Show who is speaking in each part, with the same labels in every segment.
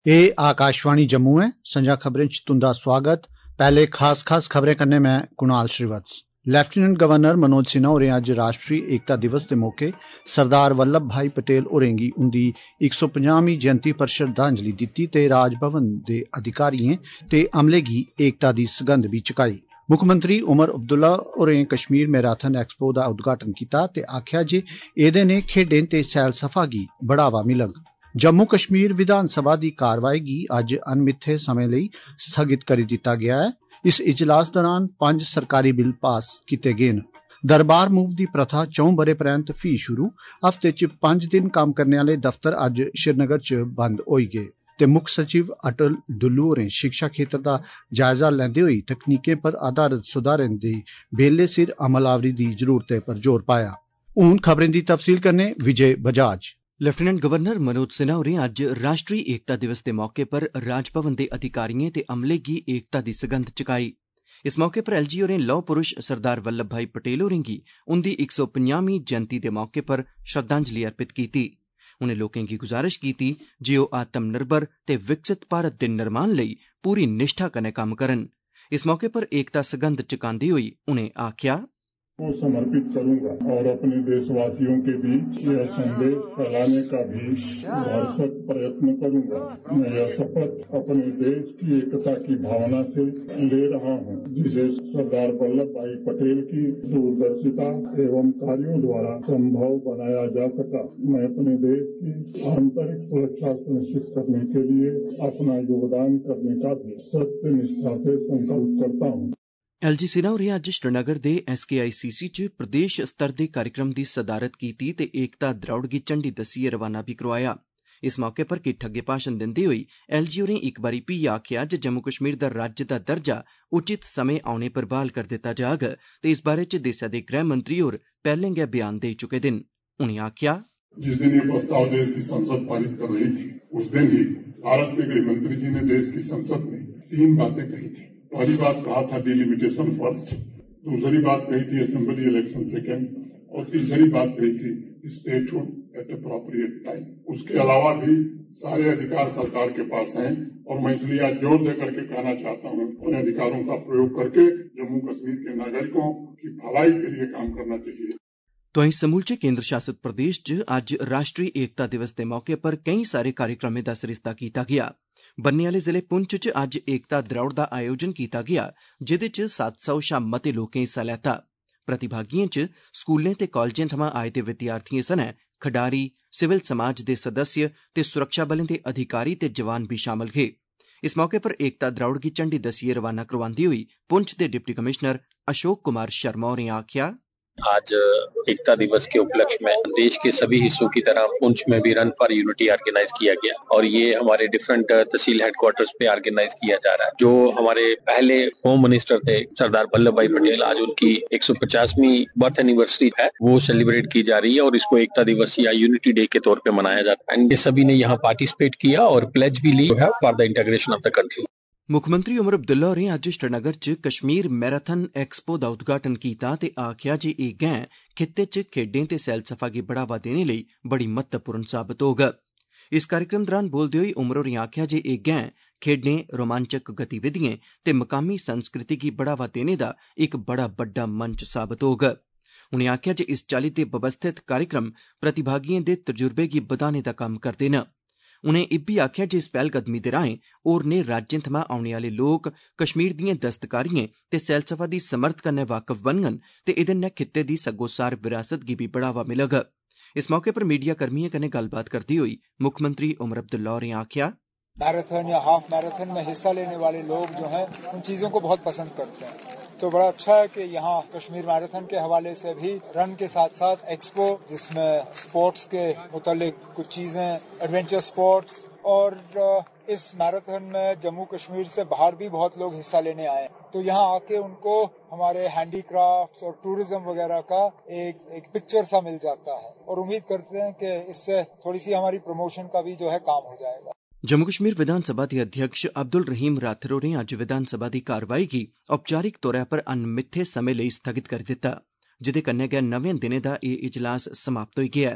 Speaker 1: ये आकाशवाणी जम्मू है। संजा खबरें च तुंदा स्वागत। पहले खास खबरें करने में कुणाल श्रीवत्स। लेफ्टिनेंट गवर्नर मनोज सिन्हा होरें अज्ज राष्ट्रीय एकता दिवस दे मौके सरदार वल्लभ भाई पटेल होरें गी उंदी 150वीं जयंती पर श्रद्धांजलि दित्ती ते राजभवन दे अधिकारियें ते अमले गी एकता दी सगंध बी चुकाई। मुक्खमंत्री उमर अब्दुल्ला होरें कश्मीर मैराथन एक्सपो दा उद्घाटन कीता ते आखेआ जे एह्दे ने खेड्डें ते सैलसफा गी बढ़ावा मिलग। जम्मू कश्मीर विधानसभा दी कारवाई गी अज्ज अनमित्थे समें लेई स्थगित करी दित्ता गेआ है। इस इजलास दौरान 5 सरकारी बिल पास कीते गे न। दरबार मूव दी प्रथा 4 ब'रे परैंत फ्ही शुरू। हफ्ते च 5 दिन कम्म करने आह्ले दफ्तर अज्ज श्रीनगर च बंद होई गे ते मुक्ख सचिव अटल डुल्लू होरें शिक्षा खेतर दा जायजा लैंदे होई तकनीकें पर आधारित सुधारें दी बेल्ले सिर अमलावरी दी जरूरतै पर जोर पाया। हून खबरें दी तफसील कन्नै विजय बजाज।
Speaker 2: लेफ्टिनेंट गवर्नर मनोज सिन्हा होरें अज्ज राष्ट्रीय एकता दिवस दे मौके पर राजभवन दे अधिकारियें ते अमले गी एकता दी सगंध चुकाई। इस मौके पर एलजी होरें लौह पुरुष सरदार वल्लभ भाई पटेल होरें गी उंदी 150वीं जयंती दे मौके पर श्रद्धांजलि अर्पित कीती। उनें लोकें गी गुजारिश कीती जे ओह् आत्मनिर्भर ते विकसित भारत दे निर्माण लेई पूरी निष्ठा कन्नै कम्म करन। इस मौके पर एकता सगंध चुकांदे होई उनें आखेआ,
Speaker 3: को समर्पित करूंगा और अपने देशवासियों के बीच यह संदेश फैलाने का भी भरसक प्रयत्न करूंगा। मैं यह शपथ अपने देश की एकता की भावना से ले रहा हूं, जिसे सरदार वल्लभ भाई पटेल की दूरदर्शिता एवं कार्यों द्वारा संभव बनाया जा सका। मैं अपने देश की आंतरिक सुरक्षा सुनिश्चित करने के लिए अपना योगदान करने का भी सत्य निष्ठा से संकल्प करता हूं।
Speaker 2: एलजी सिन्हा होरें अज्ज श्रीनगर दे SKICC च प्रदेश स्तर दे कार्यक्रम दी सदारत कीती ते एकता द्रौड़ गी झंडी दस्सियै रवाना बी करोआया। इस मौके पर किट्ठ अग्गे भाषण दिंदे होई एलजी होरें इक बारी फ्ही आखेआ जे जम्मू कश्मीर दा राज्य दा दर्जा उचित समें औने पर बहाल कर दित्ता जाग ते इस बारे च देसै दे गृह मंत्री होर पैह्लें गै बयान देई चुके दे न। उनें आखेआ,
Speaker 3: जिस दिन ये प्रस्ताव देश की संसद पारित कर रही थी उस दिन ही भारत के गृह मंत्री जी ने देश की संसद में 3 बातें कही थी। पहली बात कहा था डिलिमिटेशन फर्स्ट, दूसरी बात कही थी असेंबली इलेक्शन सेकेंड और तीसरी बात कही थी स्टेटहुड एट अप्रोप्रिएट टाइम। उसके अलावा भी सारे अधिकार सरकार के पास हैं और मैं इसलिए आज जोर दे करके कहना चाहता हूं, उन अधिकारों का प्रयोग करके जम्मू कश्मीर के नागरिकों की भलाई के लिए काम करना चाहिए।
Speaker 2: तो अहीं समूलचे केंद्र शासित प्रदेश च अज्ज राष्ट्रीय एकता दिवस दे मौके पर केई सारे कार्यक्रमें दा सरिस्ता कीता गेआ। बन्ने आह्ले जिले पुंछ च अज्ज एकता द्रौड़ दा आयोजन कीता गेआ, जेह्दे च 700 शा मते लोकें हिस्सा लैता। प्रतिभागिएं च स्कूलें ते कालजें थमां आए दे विद्यार्थिएं सनै खडारी, सिविल समाज दे सदस्य ते सुरक्षा बलें दे अधिकारी ते जवान बी शामल हे। इस मौके पर एकता द्रौड़ गी झंडी दस्सियै रवाना करोआंदे होई पुंछ दे डिप्टी कमिश्नर अशोक कुमार शर्मा होरें आखेआ,
Speaker 4: आज एकता दिवस के उपलक्ष्य में देश के सभी हिस्सों की तरह पुंछ में भी रन फॉर यूनिटी ऑर्गेनाइज किया गया और ये हमारे डिफरेंट तहसील हेडक्वार्टर्स पे ऑर्गेनाइज किया जा रहा है। जो हमारे पहले होम मिनिस्टर थे सरदार वल्लभ भाई पटेल, आज उनकी 150वीं बर्थ एनिवर्सरी है, वो सेलिब्रेट की जा रही है और इसको एकता दिवस या यूनिटी डे के तौर पे मनाया जाता है। एंड ये सभी ने यहाँ पार्टिसिपेट किया और प्लेज भी ली है for the integration of the country.
Speaker 2: मुक्खमंत्री उमर अब्दुल्ला होरें अज्ज श्रीनगर च कश्मीर मैराथन एक्सपो दा उद्घाटन कीता ते आखेआ जे एह् गैं खित्ते च खेड्डें ते सैलसफा गी बढ़ावा देने लेई बड़ी महत्वपूर्ण साबत होग। इस कार्यक्रम दौरान बोलदे होई उमर होरें आखेआ जे एह् गैं खेड्डें, रोमांचक गतिविधिएं ते मकामी संस्कृति गी बढ़ावा देने दा इक बड़ा बड्डा मंच साबत होग। उनें आखेआ जे इस चाल्ली दे व्यवस्थित कार्यक्रम प्रतिभागिएं दे तजुर्बे गी बधाने दा कम्म करदे न। उनें इब्बी आखेआ जे इस पैह्लकदमी दे राएं होरनें राज्यें थमां औने आह्ले लोक कश्मीर दिएं दस्तकारिएं ते सैलसफा दी समर्थ कन्नै वाकफ बनङन ते एह्दे नै खित्ते दी सग्गोसार विरासत गी बी बढ़ावा मिलग। इस मौके पर मीडिया कर्मिएं कन्नै गल्लबात करदे होई मुक्खमंत्री उमर अब्दुल्ला होरें आखेआ,
Speaker 5: मैराथन या हाफ मैराथन में हिस्सा लेने वाले लोग जो हैं उन चीज़ों को बहुत पसंद करते हैं, तो बड़ा अच्छा है कि यहाँ कश्मीर मैराथन के हवाले से भी रन के साथ साथ एक्सपो, जिसमें स्पोर्ट्स के मुतालिक कुछ चीज़ें, एडवेंचर स्पोर्ट्स, और इस मैराथन में जम्मू कश्मीर से बाहर भी बहुत लोग हिस्सा लेने आए, तो यहाँ आके उनको हमारे हैंडीक्राफ्ट्स और टूरिज्म वगैरह का एक पिक्चर सा मिल जाता है और उम्मीद करते हैं कि इससे थोड़ी सी हमारी प्रमोशन का भी जो है काम हो जाएगा।
Speaker 2: जम्मू कश्मीर विधानसभा दे अध्यक्ष अब्दुल रहीम राथर होरें अज्ज विधानसभा दी कारवाई गी औपचारिक तौरा पर अनमित्थे समें लेई स्थगित करी दित्ता, जिदे कन्नै गै नमें दिनें दा एह् इजलास समाप्त होई गेआ ऐ।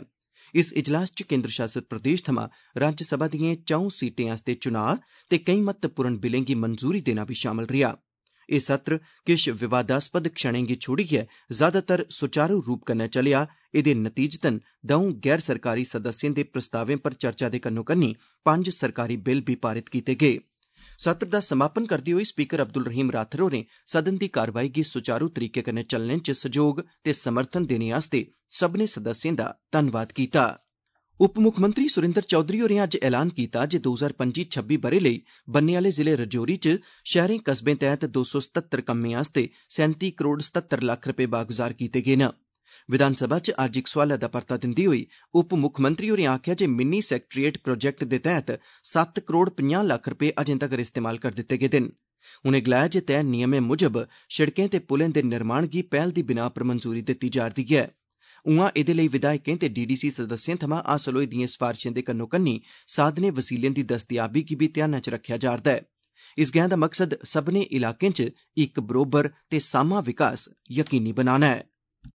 Speaker 2: इस इजलास च केंद्र शासित प्रदेश थमां राज्यसभा दिएं 4 सीटें आस्तै चुनाव ते केई महत्वपूर्ण बिलें गी मंजूरी देना बी शामल रेहा। एह् सत्र किश विवादास्पद क्षणें गी छोड़ियै ज्यादातर सुचारू रूप कन्नै चलेआ। एह्दे नतीजतन 2 गैर सरकारी सदस्यें दे प्रस्तावें पर चर्चा दे कन्नो-कन्नी 5 सरकारी बिल बी पारित कीते गे। सत्र दा समापन करदे होई स्पीकर अब्दुल रहीम राथर होरें सदन दी कारवाई गी सुचारू तरीके कन्नै चलने च सैह्योग ते समर्थन देने आस्तै सब्भनें सदस्यें दा धन्नवाद कीता। उप मुक्खमंत्री सुरिंदर चौधरी होरें अज्ज ऐलान कीता जे 2025-26 ब'रे लेई बन्ने आह्ले जिले रजौरी च शैहरें कस्बें तैह्त 277 कम्में आस्तै 37 करोड़ 77 लक्ख रपे बागुजार कीते गे न। विधानसभा च अज्ज इक सोआलै दा परता दिंदे होई उप मुक्खमंत्री होरें आखेआ जे मिनी सैक्रेटेरिएट प्रोजेक्ट दे तैह्त 7 करोड़ 50 लक्ख रपे अजें तगर इस्तेमाल करी दित्ते गेदे न। उनें गलाया जे तैय नियमें मुजब शिड़कें ते पुलें दे निर्माण गी पैह्ल दी बिनाह पर मंजूरी दित्ती जा'रदी ऐ। उआं एह्दे लेई विधायकें ते डीडीसी सदस्यें थमां हासल होई दिएं सफारशें दे कन्नो-कन्नी साधनें वसीलें दी दस्तयाबी गी बी ध्यानै च रक्खेआ जा'रदा ऐ। इस गैं दा मकसद सब्भनें इलाकें च इक बरोबर ते सामा विकास यकीनी बनाना ऐ।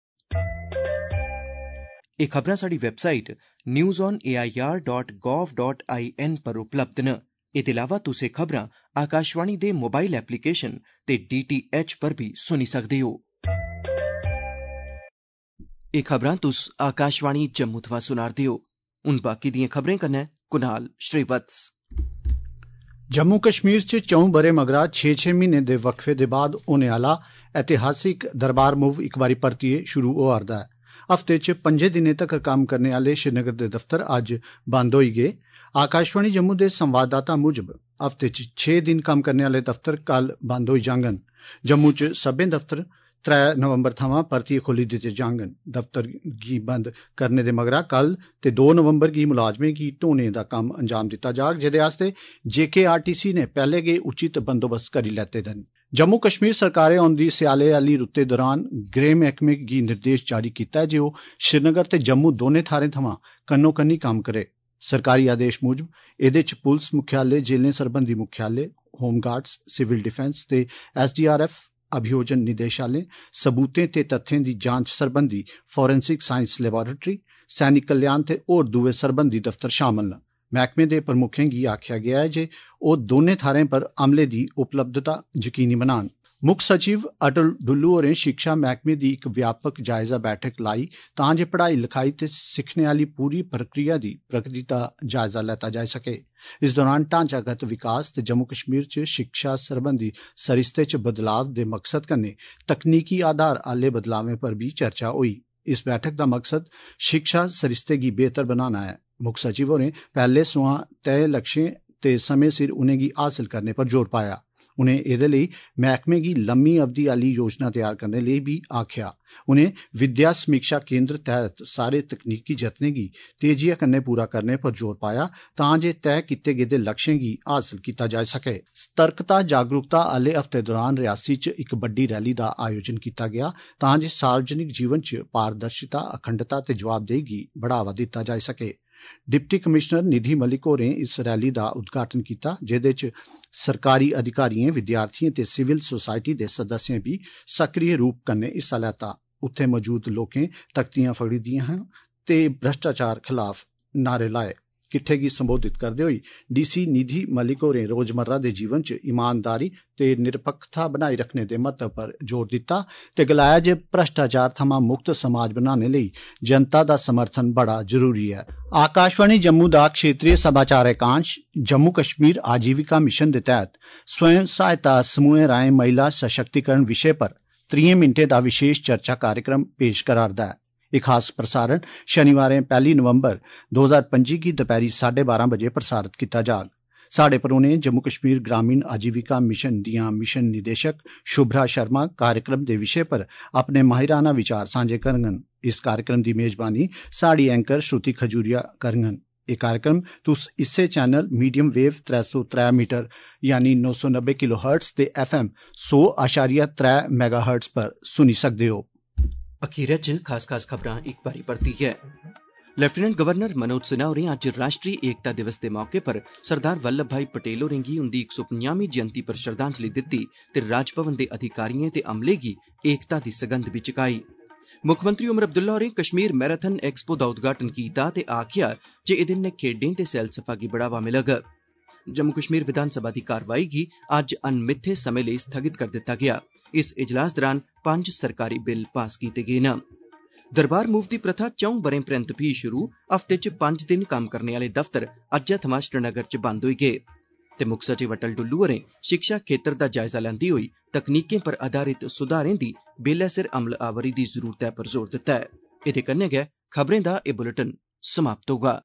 Speaker 2: एह् खबरां साढ़ी वैबसाइट newsonair.gov.in पर उपलब्ध न। एह्दे अलावा तुस एह् खबरां आकाशवाणी दे मोबाइल एप्लीकेशन ते DTH पर भी सुनी सकदे हो। एह् खबरां तुस आकाशवाणी जम्मू थमां सुना'रदे हो। हुन बाकी दिएं खबरें कन्नै कुनाल श्रीवत्स।
Speaker 1: जम्मू कश्मीर च 4 ब'रे मगरा 6 म्हीने दे वक्फे दे बाद होने आह्ला ऐतिहासिक दरबार मूव इक बारी परतियै शुरू होआ'रदा ऐ। हफ्ते च 5 दिनें तक्कर कम्म करने आह्ले श्रीनगर दे दफ्तर अज्ज बंद होई गे। आकाशवाणी जम्मू दे संवाददाता मुजब हफ्ते च 6 दिन कम्म करने आह्ले दफ्तर कल बंद होई जाङन। जम्मू च सब्भै दफ्तर 3 नवंबर थमां परतियै खोली दित्ते जाङन। दफ्तर गी बंद करने दे मगरा कल ते 2 नवंबर गी मुलाजमें गी ढोने दा कम्म अंजाम दित्ता जाग, जेह्दे आस्तै JKRTC ने पैह्ले गै उचित बंदोबस्त करी लैते दे न। जम्मू कश्मीर सरकारै औंदी स्याले आह्ली रुत्तै दौरान गृह मैह्कमे गी निर्देश जारी कीता ऐ जे ओह् श्रीनगर ते जम्मू दौनें थाह्रें थमां कन्नो-कन्नी कम्म करे। सरकारी आदेश मुजब एह्दे च पुलस मुख्यालय, जेलें सरबंधी मुख्यालय, होमगार्ड्स, सिविल डिफेंस ते SDRF अभियोजन निदेशालय, सबूतें ते तत्थें दी जांच सरबंधी फोरेंसिक साइंस लैबोरेटरी, सैनिक कल्याण ते होर दुए सरबंधी दफ्तर शामल न। मैह्कमे दे प्रमुखें गी आखेआ गेआ ऐ जे ओह् दौनें थाह्रें पर अमले दी उपलब्धता यकीनी बनान। मुक्ख सचिव अटल डुल्लू होरें शिक्षा मैह्कमे दी इक व्यापक जायजा बैठक लाई तां जे पढ़ाई लिखाई ते सिक्खने आह्ली पूरी प्रक्रिया दी प्रगति दा जायजा लैता जाई सके। इस दौरान ढांचागत विकास ते जम्मू कश्मीर च शिक्षा सरबंधी सरिस्ते च बदलाव दे मकसद कन्नै तकनीकी आधार आह्ले बदलावें पर बी चर्चा होई। इस बैठक दा मकसद शिक्षा सरिस्ते गी बेहतर बनाना ऐ। मुक्ख सचिव होरें पैह्ले सोयां तय लक्ष्यें ते समें सिर उनेंगी हासल करने पर जोर पाया। उनें एह्दे लेई मैह्कमे गी लम्मी अवधि आह्ली योजना तैयार करने लेई बी आखेआ। उनें विद्या समीक्षा केंद्र तैह्त सारे तकनीकी जतनें गी तेजिया कन्नै पूरा करने पर जोर पाया तां जे तय कीते गेदे लक्ष्यें गी हासल कीता जाई सके। सतर्कता जागरूकता आह्ले हफ्ते दौरान रियासी च इक बड्डी रैली दा आयोजन कीता गेआ तां जे सार्वजनिक जीवन च पारदर्शिता, अखंडता ते जवाबदेही गी बढ़ावा दित्ता जाई सके। डिप्टी कमिश्नर निधि मलिक होरें इस रैली दा उद्घाटन कीता, जेह्दे च सरकारी अधिकारिएं, विद्यार्थिएं ते सिविल सोसाइटी दे सदस्यें बी सक्रिय रूप कन्नै हिस्सा लैता। उत्थे मौजूद लोकें तख्तियां फगड़ी दियां हियां ते भ्रष्टाचार खिलाफ नारे लाए। किट्ठे गी संबोधित करदे होई DC निधि मलिक होरें रोजमर्रा दे जीवन च ईमानदारी ते निरपक्खता बनाई रखने दे महत्व पर जोर दित्ता ते गलाया जे भ्रष्टाचार थमां मुक्त समाज बनाने लेई जनता दा समर्थन बड़ा जरूरी ऐ। आकाशवाणी जम्मू दा क्षेत्रीय समाचार एकांश जम्मू कश्मीर आजीविका मिशन दे तैह्त स्वयं सहायता समूहें राएं महिला सशक्तिकरण विशे पर 30 मिनटें दा विशेष चर्चा कार्यक्रम पेश करा'रदा ऐ। एह् खास प्रसारण शनिवारें 1 नवंबर 2025 गी दपैह्री 12:30 बजे प्रसारित कीता जाग। साढ़े परौने जम्मू कश्मीर ग्रामीण आजीविका मिशन दियां मिशन निदेशक शुभ्रा शर्मा कार्यक्रम दे विशे पर अपने माहिराना विचार सांझे करङन। इस कार्यक्रम दी मेजबानी साढ़ी एंकर श्रुति खजूरिया करङन। एह् कार्यक्रम तुस इस्सै चैनल मीडियम वेव 303 मीटर यानी 990 किलोहर्ट्ज ते FM 100.3 मेगाहर्ट्ज पर सुनी सकदे हो।
Speaker 2: अखीरै च खास खबरां इक बारी परतियै। लेफ्टिनेंट गवर्नर मनोज सिन्हा होरें अज्ज राष्ट्री एकता दिवस दे मौके पर सरदार वल्लभ भाई पटेल होरें गी उंदी 150वीं जयंती पर श्रद्धांजलि दित्ती ते राजभवन दे अधिकारिएं ते अमले गी एकता दी सगंध बी चुकाई। मुक्खमंत्री उमर अब्दुल्ला होरें कश्मीर मैराथन एक्सपो दा उद्घाटन कीता ते आखेआ जे एह्दे नै खेड्डें ते सैलसफा गी बढ़ावा मिलग। जम्मू कश्मीर विधानसभा दी कार्रवाई गी अज्ज अनमित्थे समें लेई स्थगित करी दित्ता गेआ। इस इजलास दौरान 5 सरकारी बिल पास कीते गे न। दरबार मूव दी प्रथा 4 ब'रें परैंत फ्ही शुरू। हफ्ते च 5 दिन कम्म करने आह्ले दफ्तर अज्जै थमां श्रीनगर च बंद होई गे। ते मुक्ख सचिव अटल डुल्लू होरें शिक्षा खेत्तर दा जायजा लैंदे होई तकनीकें पर आधारित सुधारें दी बेल्लै सिर अमलावरी दी जरूरतै पर जोर दित्ता ऐ। एह्दे कन्नै गै खबरें दा एह् बुलेटिन समाप्त होगा।